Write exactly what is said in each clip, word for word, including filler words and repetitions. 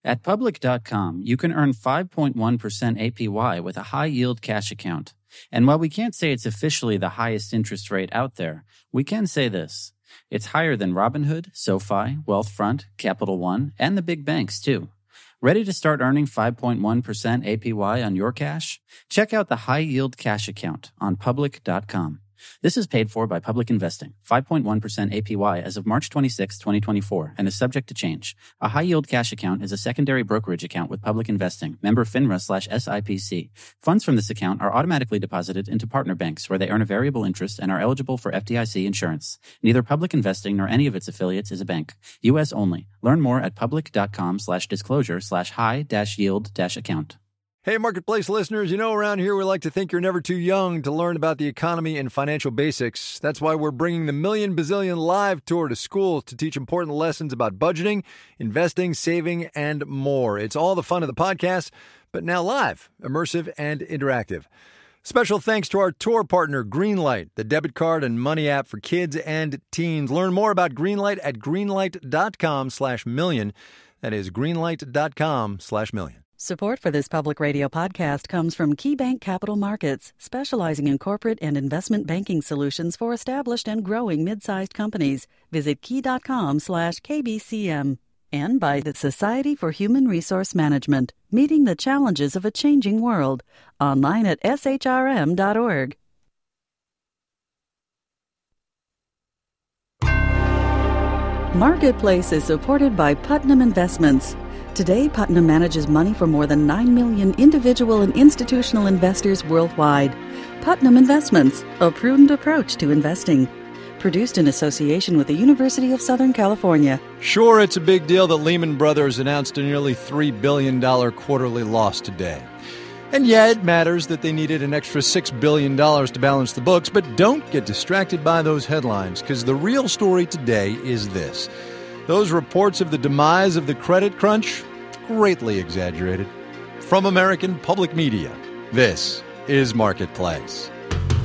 At Public dot com, you can earn five point one percent A P Y with a high-yield cash account. And while we can't say it's officially the highest interest rate out there, we can say this. It's higher than Robinhood, SoFi, Wealthfront, Capital One, and the big banks, too. Ready to start earning five point one percent A P Y on your cash? Check out the high-yield cash account on Public dot com. This is paid for by Public Investing, five point one percent A P Y as of March twenty-sixth, twenty twenty-four, and is subject to change. A high-yield cash account is a secondary brokerage account with Public Investing, member FINRA slash S I P C. Funds from this account are automatically deposited into partner banks where they earn a variable interest and are eligible for F D I C insurance. Neither Public Investing nor any of its affiliates is a bank. U S only. Learn more at Public dot com slash disclosure slash high dash yield dash account. Hey, Marketplace listeners, you know around here we like to think you're never too young to learn about the economy and financial basics. That's why we're bringing the Million Bazillion Live Tour to schools to teach important lessons about budgeting, investing, saving, and more. It's all the fun of the podcast, but now live, immersive, and interactive. Special thanks to our tour partner, Greenlight, the debit card and money app for kids and teens. Learn more about Greenlight at greenlight dot com slash million. That is greenlight dot com slash million. Support for this public radio podcast comes from KeyBank Capital Markets, specializing in corporate and investment banking solutions for established and growing mid-sized companies. Visit key.com slash KBCM. And by the Society for Human Resource Management, meeting the challenges of a changing world. Online at S H R M dot org. Marketplace is supported by Putnam Investments. Today, Putnam manages money for more than nine million individual and institutional investors worldwide. Putnam Investments, a prudent approach to investing. Produced in association with the University of Southern California. Sure, it's a big deal that Lehman Brothers announced a nearly three billion dollars quarterly loss today. And yeah, it matters that they needed an extra six billion dollars to balance the books, but don't get distracted by those headlines, because the real story today is this. Those reports of the demise of the credit crunch, greatly exaggerated. From American Public Media, this is Marketplace.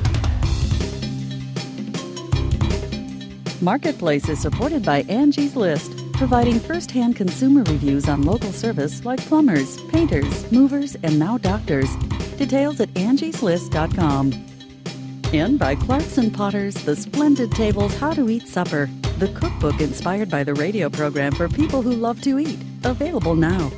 Marketplace is supported by Angie's List, providing first-hand consumer reviews on local service like plumbers, painters, movers, and now doctors. Details at angies list dot com. And by Clarkson Potters, The Splendid Tables How to Eat Supper, the cookbook inspired by the radio program for people who love to eat. Available now.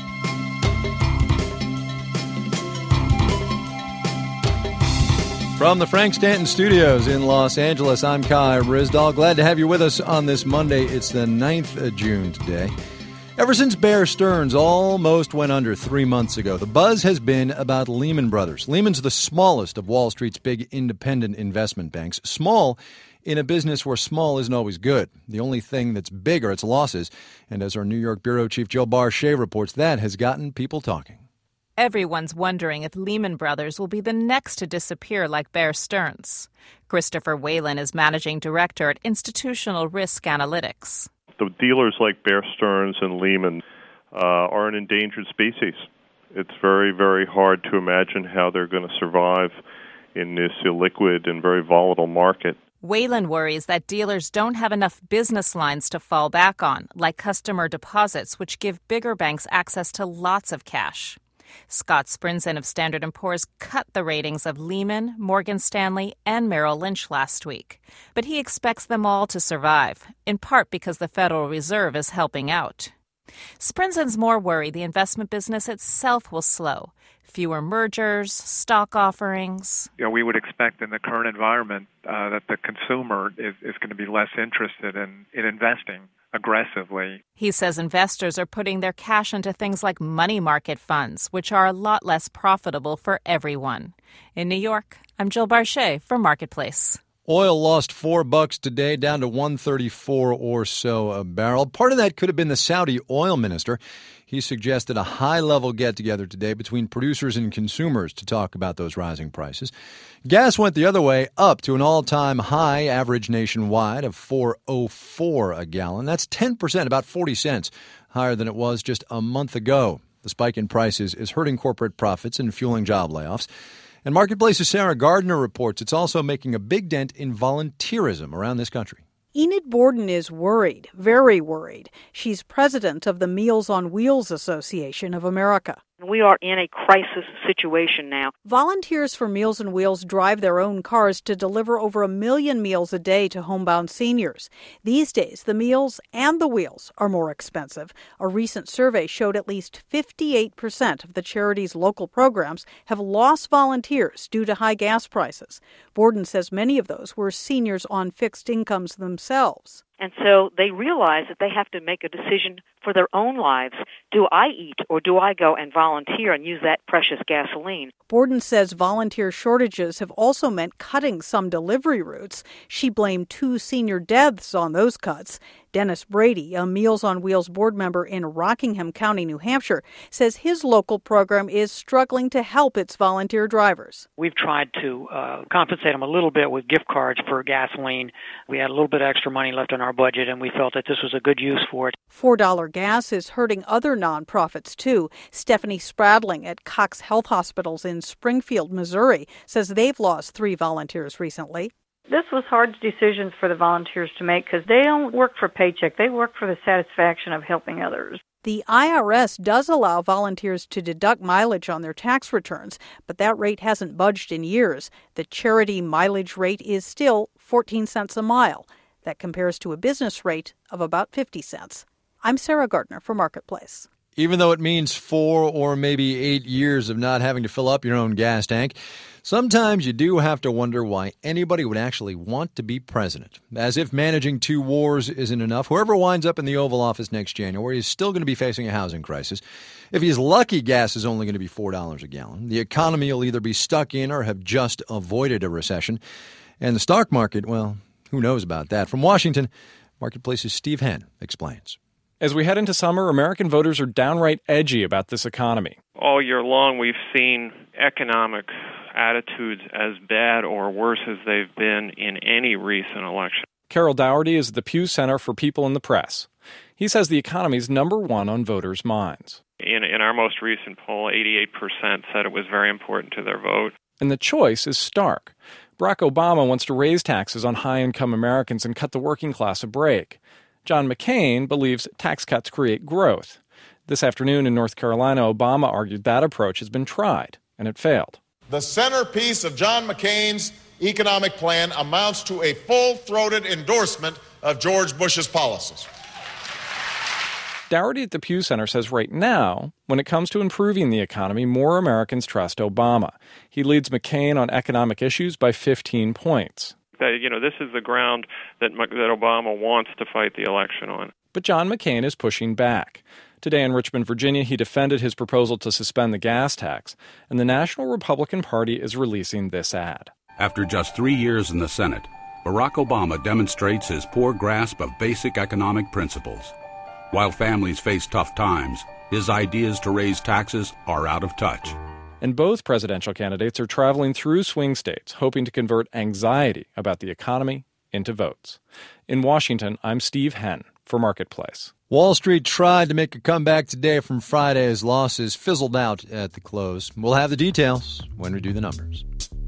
From the Frank Stanton Studios in Los Angeles, I'm Kai Ryssdal. Glad to have you with us on this Monday. It's the ninth of June today. Ever since Bear Stearns almost went under three months ago, the buzz has been about Lehman Brothers. Lehman's the smallest of Wall Street's big independent investment banks. Small in a business where small isn't always good. The only thing that's big are its losses. And as our New York bureau chief Joe Barchet reports, that has gotten people talking. Everyone's wondering if Lehman Brothers will be the next to disappear like Bear Stearns. Christopher Whalen is managing director at Institutional Risk Analytics. The dealers like Bear Stearns and Lehman uh, are an endangered species. It's very, very hard to imagine how they're going to survive in this illiquid and very volatile market. Whalen worries that dealers don't have enough business lines to fall back on, like customer deposits, which give bigger banks access to lots of cash. Scott Sprinzen of Standard and Poor's cut the ratings of Lehman, Morgan Stanley, and Merrill Lynch last week. But he expects them all to survive, in part because the Federal Reserve is helping out. Sprinzen's more worried the investment business itself will slow. Fewer mergers, stock offerings. You know, we would expect in the current environment uh, that the consumer is, is going to be less interested in, in investing aggressively. He says investors are putting their cash into things like money market funds, which are a lot less profitable for everyone. In New York, I'm Jill Barchet for Marketplace. Oil lost four bucks today, down to one thirty-four or so a barrel. Part of that could have been the Saudi oil minister. He suggested a high-level get-together today between producers and consumers to talk about those rising prices. Gas went the other way, up to an all-time high average nationwide of four oh four a gallon. That's ten percent, about forty cents, higher than it was just a month ago. The spike in prices is hurting corporate profits and fueling job layoffs. And Marketplace's Sarah Gardner reports it's also making a big dent in volunteerism around this country. Enid Borden is worried, very worried. She's president of the Meals on Wheels Association of America. We are in a crisis situation now. Volunteers for Meals on Wheels drive their own cars to deliver over a million meals a day to homebound seniors. These days, the meals and the wheels are more expensive. A recent survey showed at least fifty-eight percent of the charity's local programs have lost volunteers due to high gas prices. Borden says many of those were seniors on fixed incomes themselves. And so they realize that they have to make a decision for their own lives. Do I eat or do I go and volunteer and use that precious gasoline? Borden says volunteer shortages have also meant cutting some delivery routes. She blamed two senior deaths on those cuts. Dennis Brady, a Meals on Wheels board member in Rockingham County, New Hampshire, says his local program is struggling to help its volunteer drivers. We've tried to uh, compensate them a little bit with gift cards for gasoline. We had a little bit of extra money left in our budget, and we felt that this was a good use for it. four dollar gas is hurting other nonprofits, too. Stephanie Spradling at Cox Health Hospitals in Springfield, Missouri, says they've lost three volunteers recently. This was hard decisions for the volunteers to make because they don't work for a paycheck. They work for the satisfaction of helping others. The I R S does allow volunteers to deduct mileage on their tax returns, but that rate hasn't budged in years. The charity mileage rate is still fourteen cents a mile. That compares to a business rate of about fifty cents. I'm Sarah Gardner for Marketplace. Even though it means four or maybe eight years of not having to fill up your own gas tank, sometimes you do have to wonder why anybody would actually want to be president. As if managing two wars isn't enough, whoever winds up in the Oval Office next January is still going to be facing a housing crisis. If he's lucky, gas is only going to be four dollars a gallon. The economy will either be stuck in or have just avoided a recession. And the stock market, well, who knows about that? From Washington, Marketplace's Steve Henn explains. As we head into summer, American voters are downright edgy about this economy. All year long, we've seen economic attitudes as bad or worse as they've been in any recent election. Carol Dougherty is at the Pew Center for People in the Press. He says the economy is number one on voters' minds. In, in our most recent poll, eighty-eight percent said it was very important to their vote. And the choice is stark. Barack Obama wants to raise taxes on high-income Americans and cut the working class a break. John McCain believes tax cuts create growth. This afternoon in North Carolina, Obama argued that approach has been tried, and it failed. The centerpiece of John McCain's economic plan amounts to a full-throated endorsement of George Bush's policies. Dougherty at the Pew Center says right now, when it comes to improving the economy, more Americans trust Obama. He leads McCain on economic issues by fifteen points. That, you know, this is the ground that that Obama wants to fight the election on. But John McCain is pushing back. Today in Richmond, Virginia, he defended his proposal to suspend the gas tax, and the National Republican Party is releasing this ad. After just three years in the Senate, Barack Obama demonstrates his poor grasp of basic economic principles. While families face tough times, his ideas to raise taxes are out of touch. And both presidential candidates are traveling through swing states, hoping to convert anxiety about the economy into votes. In Washington, I'm Steve Henn for Marketplace. Wall Street tried to make a comeback today from Friday's losses, fizzled out at the close. We'll have the details when we do the numbers.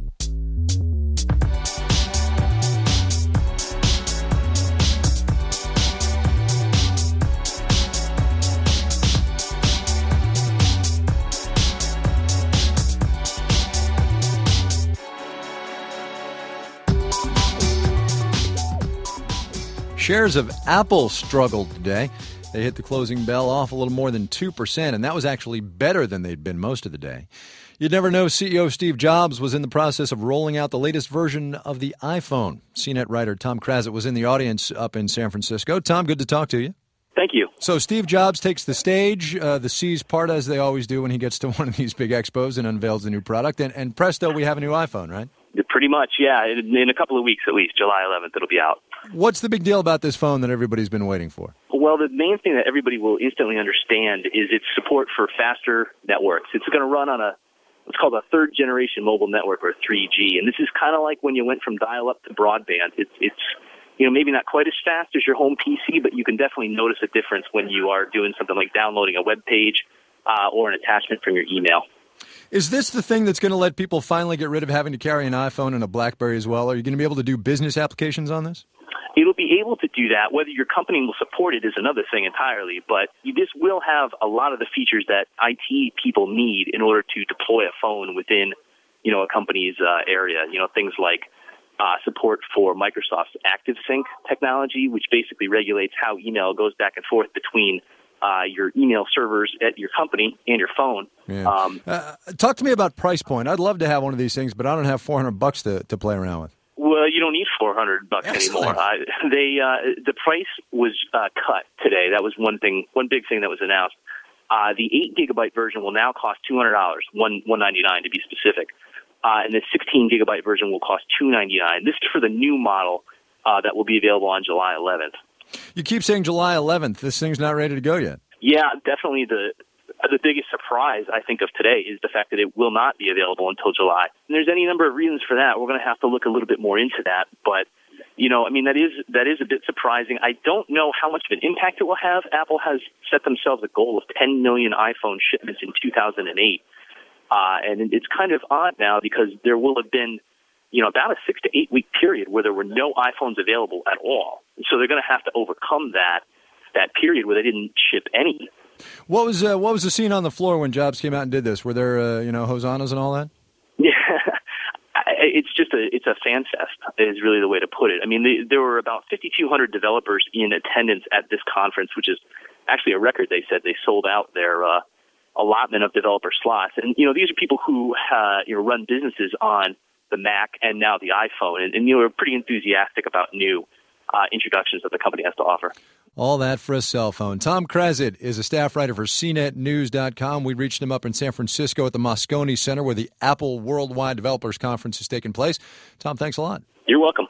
Shares of Apple struggled today. They hit the closing bell off a little more than two percent, and that was actually better than they'd been most of the day. You'd never know C E O Steve Jobs was in the process of rolling out the latest version of the iPhone. C net writer Tom Krazit was in the audience up in San Francisco. Tom, good to talk to you. Thank you. So Steve Jobs takes the stage, uh, the C's part, as they always do when he gets to one of these big expos and unveils the new product, and, and presto, we have a new iPhone, right? Pretty much, yeah. In, in a couple of weeks at least, July eleventh, it'll be out. What's the big deal about this phone that everybody's been waiting for? Well, the main thing that everybody will instantly understand is its support for faster networks. It's going to run on a what's called a third-generation mobile network, or three G, and this is kind of like when you went from dial-up to broadband. It's, it's you know, maybe not quite as fast as your home P C, but you can definitely notice a difference when you are doing something like downloading a web page uh, or an attachment from your email. Is this the thing that's going to let people finally get rid of having to carry an iPhone and a BlackBerry as well? Are you going to be able to do business applications on this? It'll be able to do that. Whether your company will support it is another thing entirely, but this will have a lot of the features that I T people need in order to deploy a phone within, you know, a company's uh, area. You know, things like uh, support for Microsoft's ActiveSync technology, which basically regulates how email goes back and forth between uh, your email servers at your company and your phone. Yeah. Um, uh, talk to me about price point. I'd love to have one of these things, but I don't have four hundred bucks to, to play around with. Well, you don't need four hundred bucks Excellent. anymore. Uh, they uh, the price was uh, cut today. That was one thing, one big thing that was announced. Uh, the eight gigabyte version will now cost two hundred dollars, one one ninety nine to be specific, uh, and the sixteen gigabyte version will cost two ninety nine. This is for the new model uh, that will be available on July eleventh. You keep saying July eleventh. This thing's not ready to go yet. Yeah, definitely the the biggest surprise, I think, of today is the fact that it will not be available until July. And there's any number of reasons for that. We're going to have to look a little bit more into that. But, you know, I mean, that is that is a bit surprising. I don't know how much of an impact it will have. Apple has set themselves a goal of ten million iPhone shipments in two thousand eight. Uh, and it's kind of odd now because there will have been, you know, about a six to eight week period where there were no iPhones available at all. And so they're going to have to overcome that that period where they didn't ship any. What was uh, what was the scene on the floor when Jobs came out and did this? Were there uh, you know hosannas and all that? Yeah, it's just a it's a fan fest is really the way to put it. I mean, they, there were about fifty-two hundred developers in attendance at this conference, which is actually a record. They said they sold out their uh, allotment of developer slots, and you know these are people who uh, you know run businesses on the Mac and now the iPhone, and, and you know are pretty enthusiastic about new uh, introductions that the company has to offer. All that for a cell phone. Tom Krazit is a staff writer for C net news dot com. We reached him up in San Francisco at the Moscone Center where the Apple Worldwide Developers Conference is taking place. Tom, thanks a lot. You're welcome.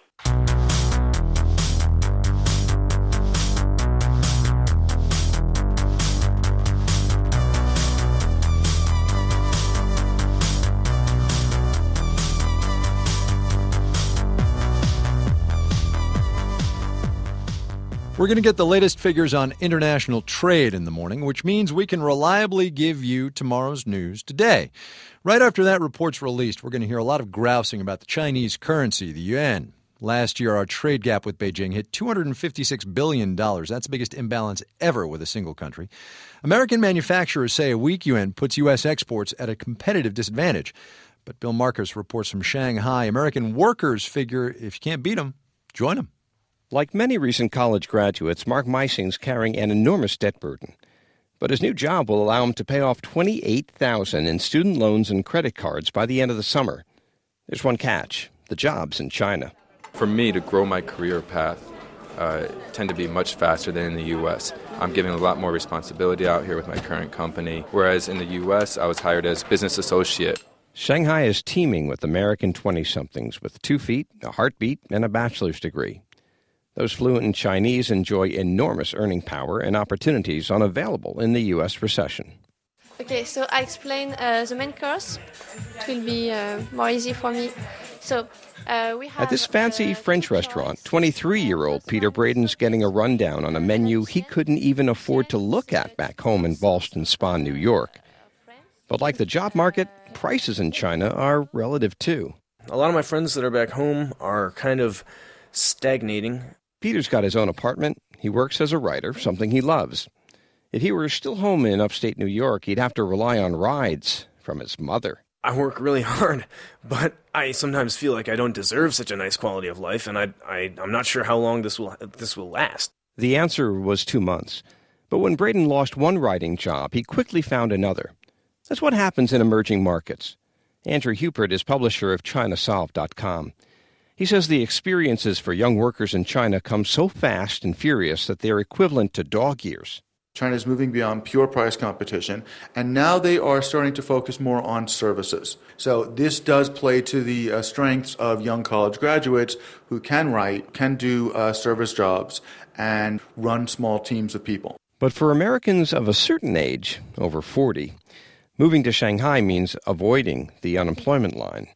We're going to get the latest figures on international trade in the morning, which means we can reliably give you tomorrow's news today. Right after that report's released, we're going to hear a lot of grousing about the Chinese currency, the yuan. Last year, our trade gap with Beijing hit two hundred fifty-six billion dollars. That's the biggest imbalance ever with a single country. American manufacturers say a weak yuan puts U S exports at a competitive disadvantage. But Bill Marcus reports from Shanghai. American workers figure if you can't beat them, join them. Like many recent college graduates, Mark Meising's carrying an enormous debt burden. But his new job will allow him to pay off twenty-eight thousand dollars in student loans and credit cards by the end of the summer. There's one catch. The job's in China. For me to grow my career path uh, tend to be much faster than in the U S. I'm given a lot more responsibility out here with my current company, whereas in the U S I was hired as business associate. Shanghai is teeming with American twenty-somethings with two feet, a heartbeat, and a bachelor's degree. Those fluent in Chinese enjoy enormous earning power and opportunities unavailable in the U S recession. Okay, so I explain uh, the main course. It will be uh, more easy for me. So uh, we have, At this fancy uh, French restaurant, twenty-three-year-old Peter Braden's getting a rundown on a menu he couldn't even afford to look at back home in Ballston Spa, New York. But like the job market, prices in China are relative too. A lot of my friends that are back home are kind of stagnating. Peter's got his own apartment. He works as a writer, something he loves. If he were still home in upstate New York, he'd have to rely on rides from his mother. I work really hard, but I sometimes feel like I don't deserve such a nice quality of life, and I, I, I'm not sure how long this will this will last. The answer was two months. But when Braden lost one writing job, he quickly found another. That's what happens in emerging markets. Andrew Hupert is publisher of China Solved dot com. He says the experiences for young workers in China come so fast and furious that they're equivalent to dog years. China is moving beyond pure price competition, and now they are starting to focus more on services. So this does play to the uh, strengths of young college graduates who can write, can do uh, service jobs, and run small teams of people. But for Americans of a certain age, over forty, moving to Shanghai means avoiding the unemployment line.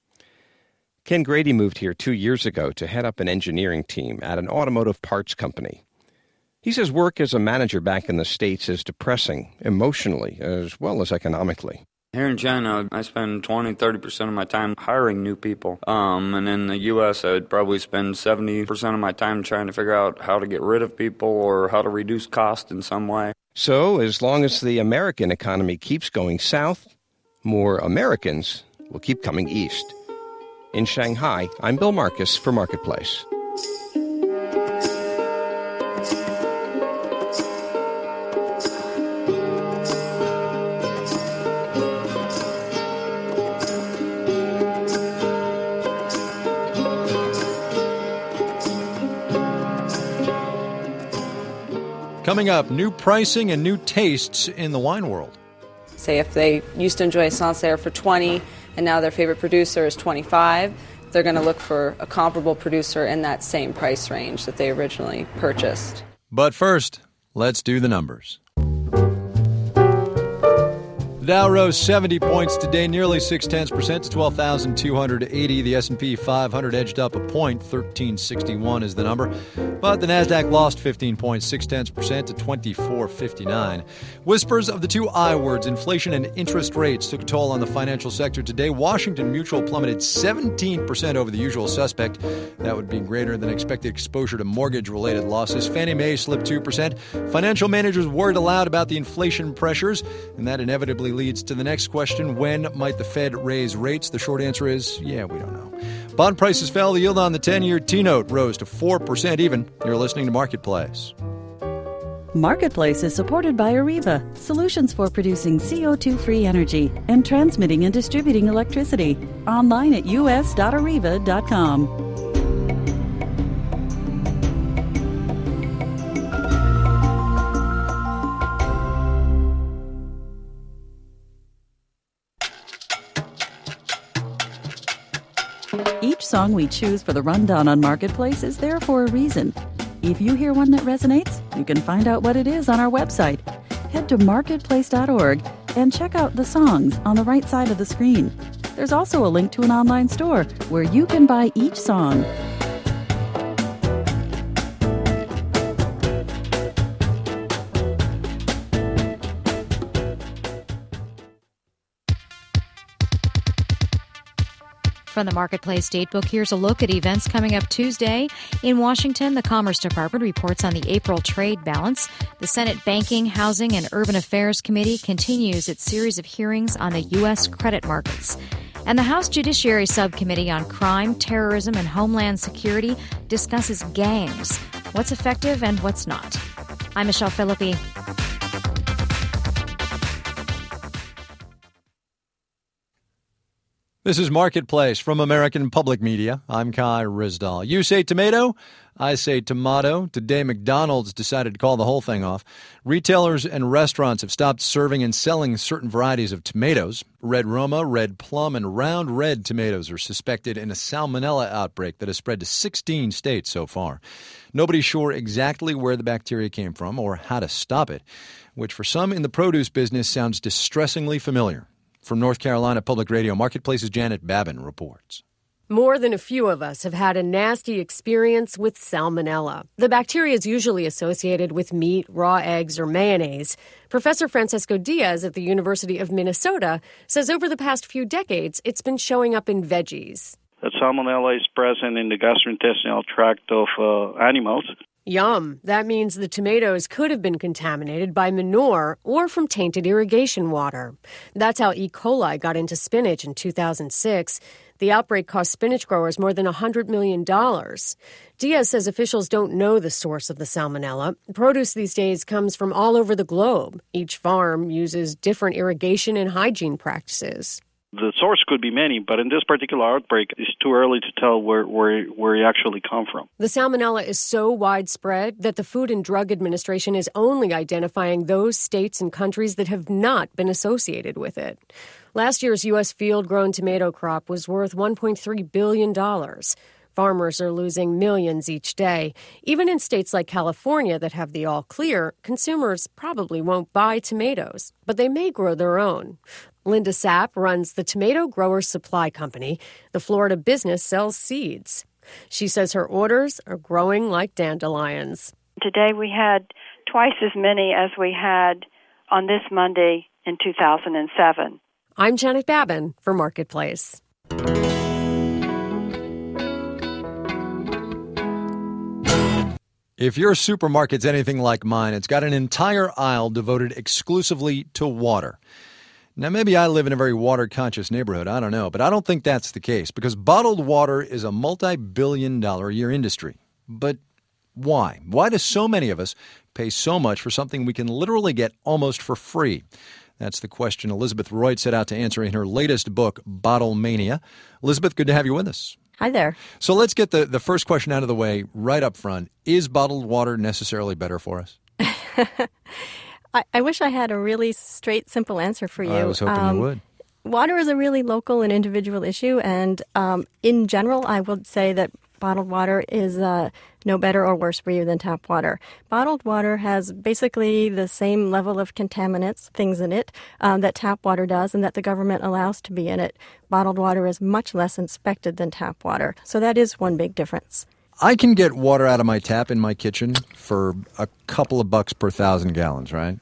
Ken Grady moved here two years ago to head up an engineering team at an automotive parts company. He says work as a manager back in the States is depressing, emotionally as well as economically. Here in China, I spend twenty, thirty percent of my time hiring new people. Um, and in the U S, I'd probably spend seventy percent of my time trying to figure out how to get rid of people or how to reduce cost in some way. So, as long as the American economy keeps going south, more Americans will keep coming east. In Shanghai, I'm Bill Marcus for Marketplace. Coming up, new pricing and new tastes in the wine world. Say if they used to enjoy Sancerre for twenty and now their favorite producer is twenty-five, they're going to look for a comparable producer in that same price range that they originally purchased. But first, let's do the numbers. The Dow rose seventy points today, nearly six-tenths percent to twelve thousand two hundred eighty. The S and P five hundred edged up a point, thirteen sixty-one is the number. But the Nasdaq lost fifteen points, six-tenths percent to twenty-four fifty-nine. Whispers of the two I words, inflation and interest rates, took a toll on the financial sector today. Washington Mutual plummeted seventeen percent over the usual suspect. That would be greater than expected exposure to mortgage-related losses. Fannie Mae slipped two percent. Financial managers worried aloud about the inflation pressures, and that inevitably leads to the next question: when might the Fed raise rates? The short answer is, yeah, we don't know. Bond prices fell. The yield on the ten-year T-note rose to four percent even. You're listening to Marketplace. Marketplace is supported by Areva, solutions for producing C O two free energy and transmitting and distributing electricity. Online at u s dot areva dot com. Each song we choose for the rundown on Marketplace is there for a reason. If you hear one that resonates, you can find out what it is on our website. Head to marketplace dot org and check out the songs on the right side of the screen. There's also a link to an online store where you can buy each song. From the Marketplace Datebook, here's a look at events coming up Tuesday. In Washington, the Commerce Department reports on the April trade balance. The Senate Banking, Housing, and Urban Affairs Committee continues its series of hearings on the U S credit markets. And the House Judiciary Subcommittee on Crime, Terrorism, and Homeland Security discusses gangs, what's effective and what's not. I'm Michelle Philippi. This is Marketplace from American Public Media. I'm Kai Ryssdal. You say tomato, I say tomato. Today, McDonald's decided to call the whole thing off. Retailers and restaurants have stopped serving and selling certain varieties of tomatoes. Red Roma, red plum, and round red tomatoes are suspected in a salmonella outbreak that has spread to sixteen states so far. Nobody's sure exactly where the bacteria came from or how to stop it, which for some in the produce business sounds distressingly familiar. From North Carolina Public Radio, Marketplace's Janet Babin reports. More than a few of us have had a nasty experience with salmonella. The bacteria is usually associated with meat, raw eggs, or mayonnaise. Professor Francisco Diaz at the University of Minnesota says over the past few decades, it's been showing up in veggies. That salmonella is present in the gastrointestinal tract of uh, animals. Yum. That means the tomatoes could have been contaminated by manure or from tainted irrigation water. That's how E. coli got into spinach in two thousand six. The outbreak cost spinach growers more than one hundred million dollars. Diaz says officials don't know the source of the salmonella. Produce these days comes from all over the globe. Each farm uses different irrigation and hygiene practices. The source could be many, but in this particular outbreak, it's too early to tell where, where, where it actually come from. The salmonella is so widespread that the Food and Drug Administration is only identifying those states and countries that have not been associated with it. Last year's U S field-grown tomato crop was worth one point three billion dollars. Farmers are losing millions each day. Even in states like California that have the all-clear, consumers probably won't buy tomatoes, but they may grow their own. Linda Sapp runs the Tomato Growers Supply Company. The Florida business sells seeds. She says her orders are growing like dandelions. Today we had twice as many as we had on this Monday in two thousand seven. I'm Janet Babin for Marketplace. If your supermarket's anything like mine, it's got an entire aisle devoted exclusively to water. Now, maybe I live in a very water-conscious neighborhood. I don't know. But I don't think that's the case because bottled water is a multi-billion dollar a year industry. But why? Why do so many of us pay so much for something we can literally get almost for free? That's the question Elizabeth Royd set out to answer in her latest book, Bottle Mania. Elizabeth, good to have you with us. Hi there. So let's get the, the first question out of the way right up front. Is bottled water necessarily better for us? I, I wish I had a really straight, simple answer for you. I was hoping um, you would. Water is a really local and individual issue, and um, in general, I would say that bottled water is uh, no better or worse for you than tap water. Bottled water has basically the same level of contaminants, things in it, um, that tap water does and that the government allows to be in it. Bottled water is much less inspected than tap water, so that is one big difference. I can get water out of my tap in my kitchen for a couple of bucks per thousand gallons, right?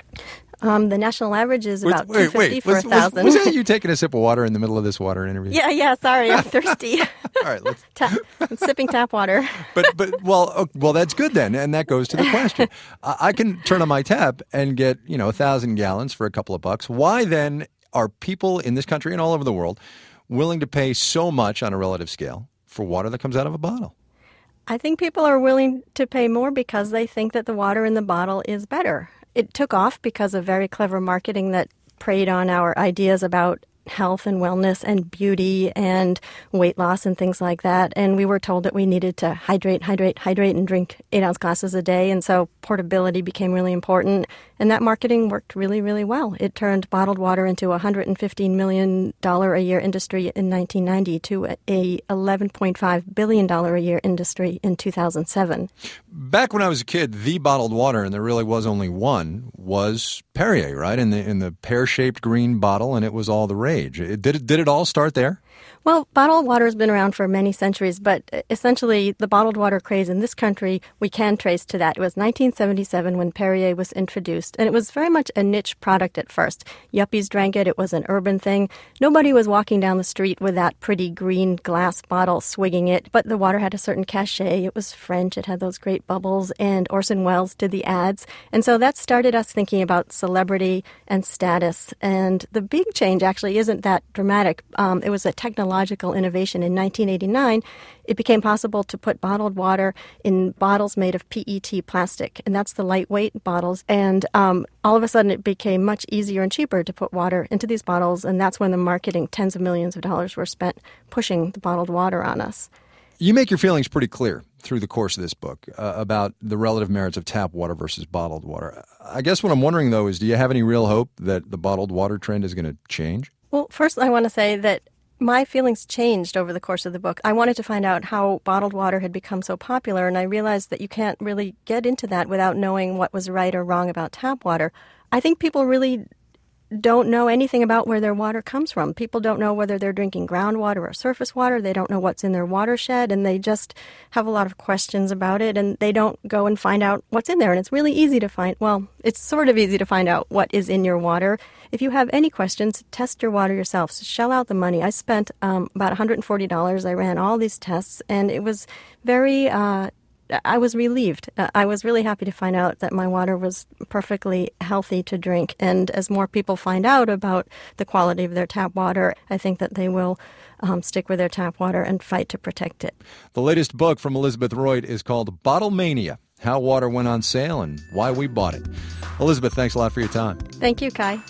Um, the national average is about wait, two fifty wait, for was, a thousand. Was, was that you taking a sip of water in the middle of this water interview? Yeah, yeah. Sorry, I'm thirsty. All right, let's. Ta- I'm sipping tap water. But but well oh, well that's good then, and that goes to the question. uh, I can turn on my tap and get you know a thousand gallons for a couple of bucks. Why then are people in this country and all over the world willing to pay so much on a relative scale for water that comes out of a bottle? I think people are willing to pay more because they think that the water in the bottle is better. It took off because of very clever marketing that preyed on our ideas about health and wellness and beauty and weight loss and things like that. And we were told that we needed to hydrate, hydrate, hydrate and drink eight ounce glasses a day. And so portability became really important. And that marketing worked really, really well. It turned bottled water into a one hundred fifteen million dollars a year industry in nineteen ninety to a eleven point five billion dollars a year industry in two thousand seven. Back when I was a kid, the bottled water, and there really was only one, was Perrier, right? In the in the pear-shaped green bottle, and it was all the rage. It, did, it, did it all start there? Well, bottled water has been around for many centuries, but essentially the bottled water craze in this country, we can trace to that. It was nineteen seventy-seven when Perrier was introduced, and it was very much a niche product at first. Yuppies drank it. It was an urban thing. Nobody was walking down the street with that pretty green glass bottle swigging it, but the water had a certain cachet. It was French. It had those great bubbles, and Orson Welles did the ads. And so that started us thinking about celebrity and status. And the big change actually isn't that dramatic. Um, it was a technological innovation. In nineteen eighty-nine, it became possible to put bottled water in bottles made of P E T plastic, and that's the lightweight bottles. And um, all of a sudden, it became much easier and cheaper to put water into these bottles, and that's when the marketing, tens of millions of dollars were spent pushing the bottled water on us. You make your feelings pretty clear through the course of this book uh, about the relative merits of tap water versus bottled water. I guess what I'm wondering, though, is do you have any real hope that the bottled water trend is going to change? Well, first, I want to say that my feelings changed over the course of the book. I wanted to find out how bottled water had become so popular, and I realized that you can't really get into that without knowing what was right or wrong about tap water. I think people really don't know anything about where their water comes from. People don't know whether they're drinking groundwater or surface water. They don't know what's in their watershed, and they just have a lot of questions about it, and they don't go and find out what's in there. And it's really easy to find, well, it's sort of easy to find out what is in your water. If you have any questions, test your water yourself. So shell out the money. I spent um, about one hundred forty dollars. I ran all these tests, and it was very... Uh, I was relieved. I was really happy to find out that my water was perfectly healthy to drink. And as more people find out about the quality of their tap water, I think that they will um, stick with their tap water and fight to protect it. The latest book from Elizabeth Royd is called Bottle Mania, How Water Went on Sale and Why We Bought It. Elizabeth, thanks a lot for your time. Thank you, Kai.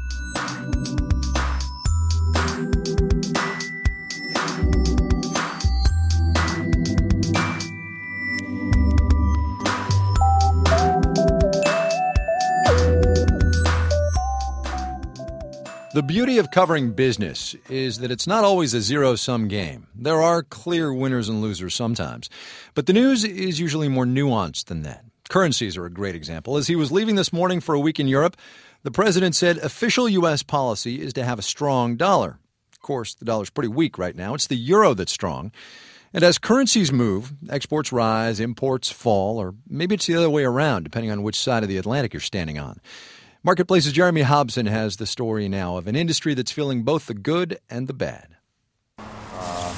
The beauty of covering business is that it's not always a zero-sum game. There are clear winners and losers sometimes. But the news is usually more nuanced than that. Currencies are a great example. As he was leaving this morning for a week in Europe, the president said official U S policy is to have a strong dollar. Of course, the dollar's pretty weak right now. It's the euro that's strong. And as currencies move, exports rise, imports fall, or maybe it's the other way around, depending on which side of the Atlantic you're standing on. Marketplace's Jeremy Hobson has the story now of an industry that's feeling both the good and the bad. Uh,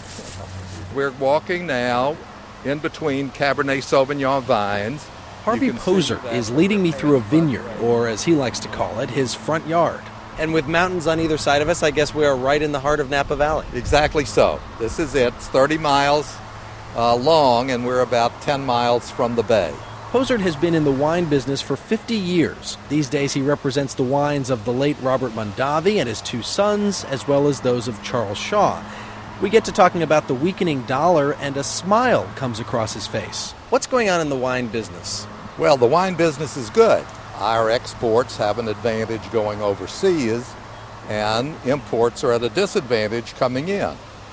we're walking now in between Cabernet Sauvignon vines. Harvey Poser is leading me through a vineyard, or as he likes to call it, his front yard. And with mountains on either side of us, I guess we are right in the heart of Napa Valley. Exactly so. This is it. It's thirty miles uh, long, and we're about ten miles from the bay. Poser has been in the wine business for fifty years. These days he represents the wines of the late Robert Mondavi and his two sons, as well as those of Charles Shaw. We get to talking about the weakening dollar, and a smile comes across his face. What's going on in the wine business? Well, the wine business is good. Our exports have an advantage going overseas, and imports are at a disadvantage coming in.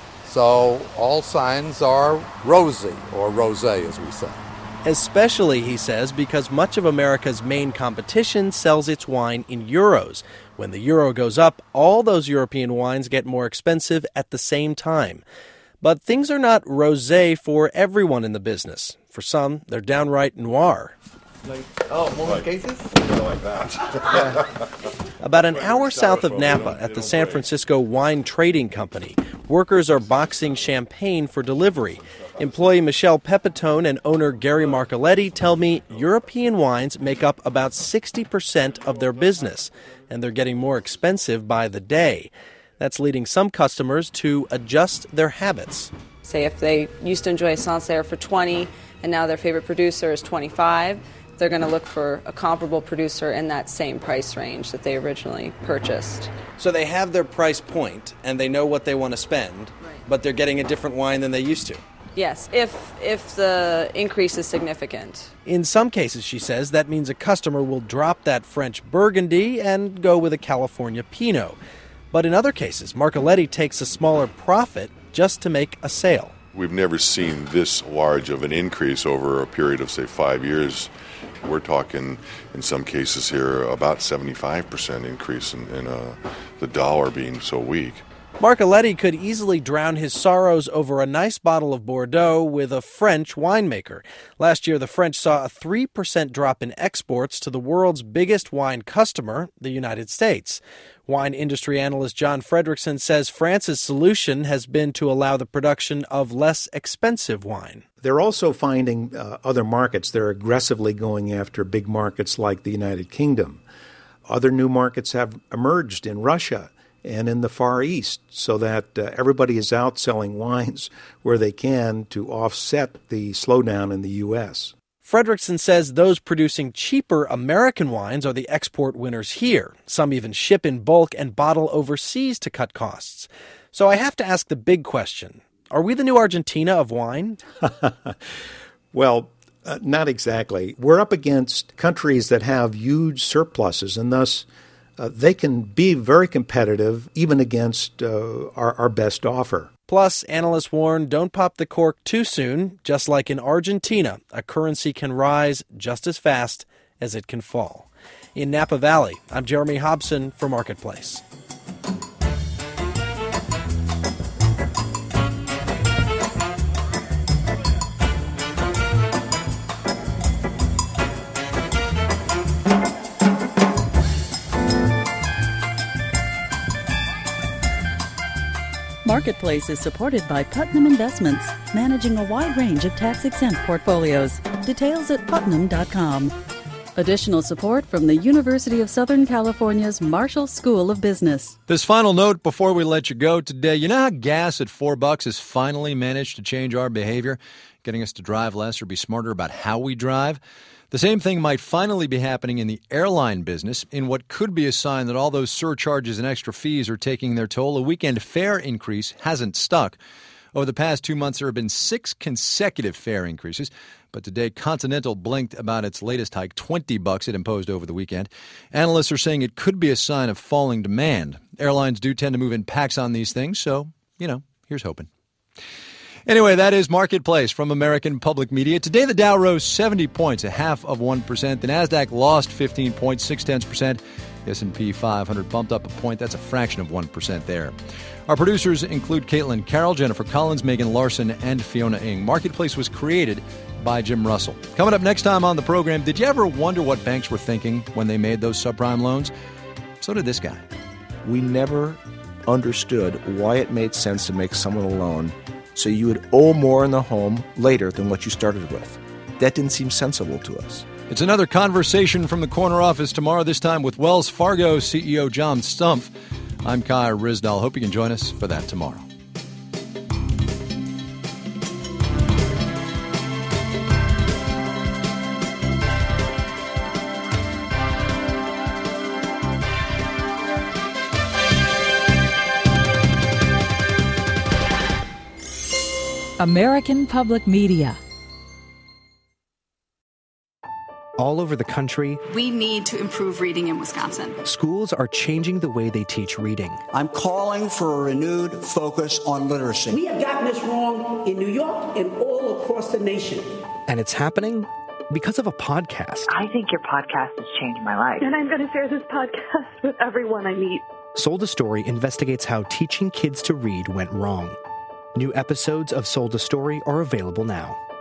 So all signs are rosy, or rosé as we say. Especially, he says, because much of America's main competition sells its wine in euros. When the euro goes up, all those European wines get more expensive at the same time. But things are not rosé for everyone in the business. For some, they're downright noir. Like, oh, more cases? Like that. About an hour south of Napa at the San Francisco Wine Trading Company, workers are boxing champagne for delivery. Employee Michelle Pepitone and owner Gary Marcoletti tell me European wines make up about sixty percent of their business, and they're getting more expensive by the day. That's leading some customers to adjust their habits. Say if they used to enjoy Sancerre for twenty and now their favorite producer is twenty-five, they're going to look for a comparable producer in that same price range that they originally purchased. So they have their price point and they know what they want to spend, right, but they're getting a different wine than they used to. Yes, if if the increase is significant. In some cases, she says, that means a customer will drop that French Burgundy and go with a California Pinot. But in other cases, Marcoletti takes a smaller profit just to make a sale. We've never seen this large of an increase over a period of, say, five years. We're talking, in some cases here, about seventy-five percent increase in, in uh, the dollar being so weak. Marcoletti could easily drown his sorrows over a nice bottle of Bordeaux with a French winemaker. Last year, the French saw a three percent drop in exports to the world's biggest wine customer, the United States. Wine industry analyst John Fredrickson says France's solution has been to allow the production of less expensive wine. They're also finding uh, other markets. They're aggressively going after big markets like the United Kingdom. Other new markets have emerged in Russia and in the Far East, so that uh, everybody is out selling wines where they can to offset the slowdown in the U S. Fredrickson says those producing cheaper American wines are the export winners here. Some even ship in bulk and bottle overseas to cut costs. So I have to ask the big question. Are we the new Argentina of wine? Well, uh, not exactly. We're up against countries that have huge surpluses, and thus uh, they can be very competitive even against uh, our, our best offer. Plus, analysts warn, don't pop the cork too soon. Just like in Argentina, a currency can rise just as fast as it can fall. In Napa Valley, I'm Jeremy Hobson for Marketplace. Marketplace is supported by Putnam Investments, managing a wide range of tax-exempt portfolios. Details at putnam dot com. Additional support from the University of Southern California's Marshall School of Business. This final note before we let you go today. You know how gas at four bucks has finally managed to change our behavior, getting us to drive less or be smarter about how we drive? The same thing might finally be happening in the airline business in what could be a sign that all those surcharges and extra fees are taking their toll. A weekend fare increase hasn't stuck. Over the past two months, there have been six consecutive fare increases. But today, Continental blinked about its latest hike, twenty bucks it imposed over the weekend. Analysts are saying it could be a sign of falling demand. Airlines do tend to move in packs on these things, so, you know, here's hoping. Anyway, that is Marketplace from American Public Media. Today, the Dow rose seventy points, a half of one percent. The Nasdaq lost fifteen points, six tenths percent. The S and P five hundred bumped up a point. That's a fraction of one percent there. Our producers include Caitlin Carroll, Jennifer Collins, Megan Larson, and Fiona Ng. Marketplace was created by Jim Russell. Coming up next time on the program, did you ever wonder what banks were thinking when they made those subprime loans? So did this guy. We never understood why it made sense to make someone a loan so you would owe more in the home later than what you started with. That didn't seem sensible to us. It's another conversation from the corner office tomorrow, this time with Wells Fargo C E O John Stumpf. I'm Kai Ryssdal. Hope you can join us for that tomorrow. American Public Media. All over the country, we need to improve reading in Wisconsin. Schools are changing the way they teach reading. I'm calling for a renewed focus on literacy. We have gotten this wrong in New York and all across the nation. And it's happening because of a podcast. I think your podcast has changed my life. And I'm going to share this podcast with everyone I meet. Sold a Story investigates how teaching kids to read went wrong. New episodes of Sold a Story are available now.